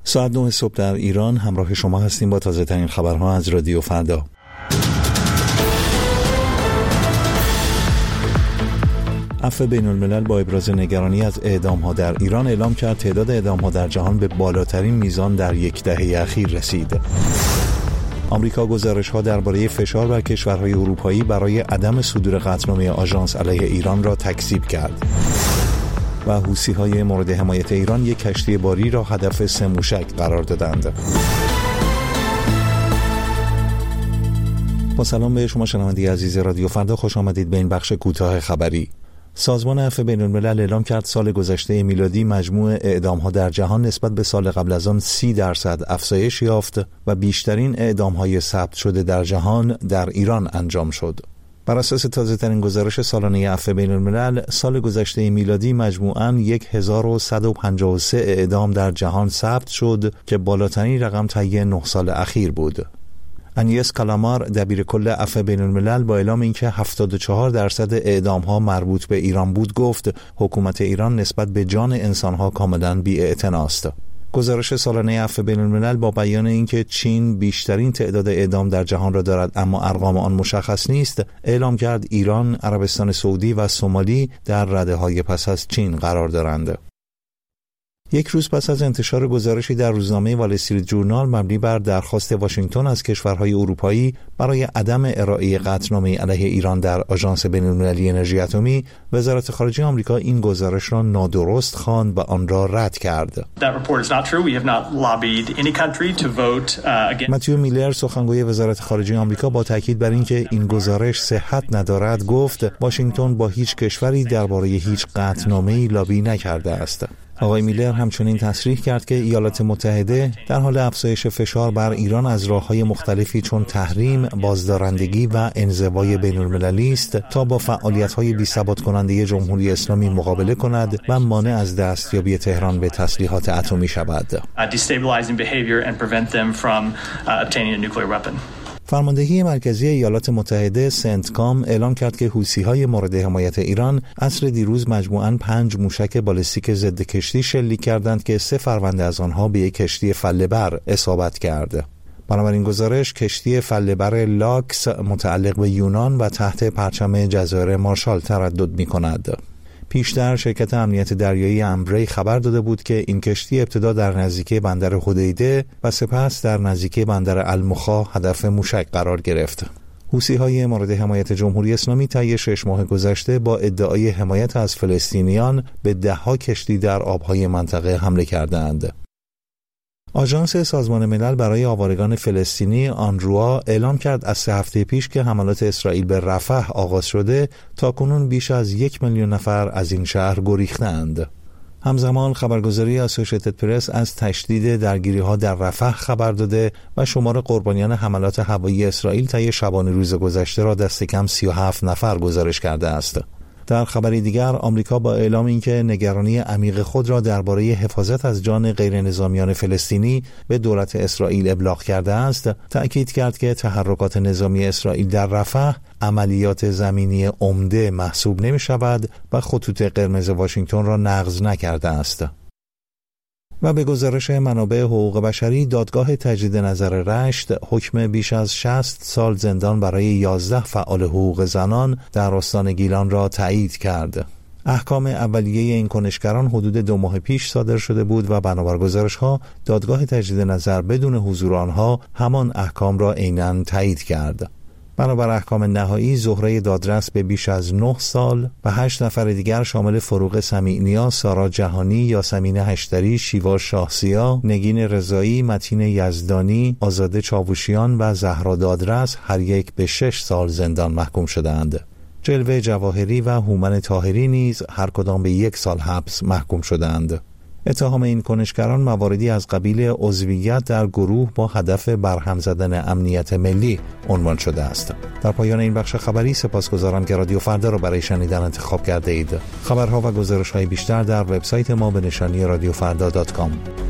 ساعت 9 صبح در ایران همراه شما هستیم با تازه ترین خبرها از رادیو فردا. عفو بین الملل با ابراز نگرانی از اعدام‌ها در ایران اعلام کرد تعداد اعدام‌ها در جهان به بالاترین میزان در یک دهه اخیر رسید. آمریکا گزارش‌ها درباره فشار بر کشورهای اروپایی برای عدم صدور قطعنامه آژانس علیه ایران را تکذیب کرد. و حوثی‌های مورد حمایت ایران یک کشتی باری را هدف 3 موشک قرار دادند. با سلام به شما شنونده عزیز رادیو فردا، خوش آمدید به این بخش کوتاه خبری. سازمان عفو بین الملل اعلام کرد سال گذشته میلادی مجموع اعدام‌ها در جهان نسبت به سال قبل از آن 30% افزایش یافت و بیشترین اعدام‌های ثبت شده در جهان در ایران انجام شد. بر اساس تازه‌ترین گزارش سالانه عفو بین الملل، سال گذشته میلادی مجموعاً 1153 اعدام در جهان ثبت شد که بالاترین رقم طی 9 سال اخیر بود. انیس کالامار دبیرکل عفو بین الملل با اعلام اینکه 74% اعدام‌ها مربوط به ایران بود گفت حکومت ایران نسبت به جان انسان‌ها کاملاً بی‌اعتناست. گزارش سالانه عفو بین الملل با بیان اینکه چین بیشترین تعداد اعدام در جهان را دارد اما ارقام آن مشخص نیست، اعلام کرد ایران، عربستان سعودی و سومالی در رده‌های پس از چین قرار دارند. یک روز پس از انتشار گزارشی در روزنامه وال استریت جورنال مبنی بر درخواست واشنگتن از کشورهای اروپایی برای عدم ارائه قطعنامه علیه ایران در آژانس بین‌المللی انرژی اتمی، وزارت خارجه آمریکا این گزارش را نادرست خواند و آن را رد کرد. متیو میلر، سخنگوی وزارت خارجه آمریکا، با تاکید بر اینکه این گزارش صحت ندارد گفت واشنگتن با هیچ کشوری درباره هیچ قطعنامه‌ای لابی نکرده است. آقای میلر همچنین تصریح کرد که ایالات متحده در حال افزایش فشار بر ایران از راه‌های مختلفی چون تحریم، بازدارندگی و انزوای بین‌المللی است تا با فعالیت‌های بی‌ثبات کننده جمهوری اسلامی مقابله کند و مانع از دستیابی تهران به تسلیحات اتمی شود. فرماندهی مرکزی ایالات متحده سنتکام اعلام کرد که حوثی‌های مورد حمایت ایران عصر دیروز مجموعاً 5 موشک بالستیک ضد کشتی شلیک کردند که 3 فرونده از آنها به یک کشتی فله‌بر اصابت کرد. بنابراین گزارش کشتی فله‌بر لاکس متعلق به یونان و تحت پرچم جزایر مارشال تردد می‌کند. پیشتر شرکت امنیت دریایی امبری خبر داده بود که این کشتی ابتدا در نزدیکی بندر حدیده و سپس در نزدیکی بندر المخا هدف موشک قرار گرفت. حوثی‌های مورد حمایت جمهوری اسلامی طی 6 ماه گذشته با ادعای حمایت از فلسطینیان به 10 کشتی در آبهای منطقه حمله کردند. آژانس سازمان ملل برای آوارگان فلسطینی آنروا اعلام کرد از 3 هفته پیش که حملات اسرائیل به رفح آغاز شده تاکنون بیش از 1 میلیون نفر از این شهر گریختند. همزمان خبرگزاری اسوسییتد پرس از تشدید درگیری‌ها در رفح خبر داده و شمار قربانیان حملات هوایی اسرائیل طی شبانه روز گذشته را دست کم 37 نفر گزارش کرده است. در خبری دیگر، آمریکا با اعلام اینکه نگرانی عمیق خود را درباره حفاظت از جان غیر نظامیان فلسطینی به دولت اسرائیل ابلاغ کرده است، تأکید کرد که تحرکات نظامی اسرائیل در رفح عملیات زمینی عمده محسوب نمی شود و خطوط قرمز واشنگتن را نقض نکرده است. و به گزارش منابع حقوق بشری، دادگاه تجدید نظر رشت حکم بیش از 60 سال زندان برای 11 فعال حقوق زنان در استان گیلان را تایید کرد. احکام اولیه این کنشگران حدود 2 ماه پیش صادر شده بود و بنابر گزارش‌ها دادگاه تجدید نظر بدون حضور آنها همان احکام را عیناً تایید کرد. بنابر احکام نهایی، زهره دادرس به بیش از 9 سال و 8 نفر دیگر شامل فروغ سمیع‌نیا، سارا جهانی، یاسمین هشتری، شیوا شاهسیا، نگین رضایی، متین یزدانی، آزاده چاوشیان و زهرا دادرس هر یک به 6 سال زندان محکوم شدند. جلوه جواهری و هومن طاهری نیز هر کدام به 1 سال حبس محکوم شدند. اتهام این کنشگران مواردی از قبیل عضویت در گروه با هدف برهم زدن امنیت ملی عنوان شده است. در پایان این بخش خبری سپاسگزارم که رادیو فردا را برای شنیدن انتخاب کرده اید. خبرها و گزارش‌های بیشتر در وبسایت ما به نشانی radiofrda.com.